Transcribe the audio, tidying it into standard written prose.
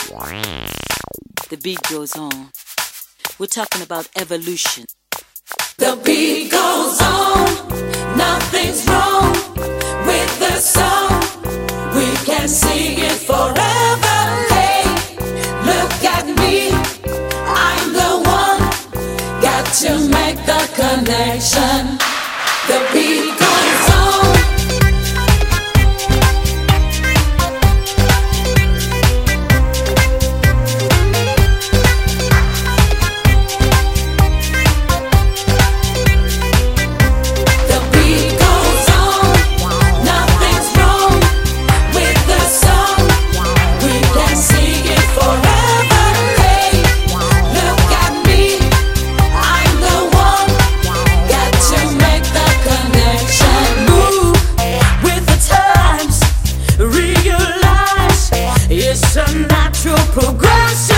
The beat goes on. We're talking about evolution. The beat goes on, nothing's wrong with the song. We can sing it forever. Hey, look at me, I'm the one. Got to make the connection. The beat goes on. It's a natural progression.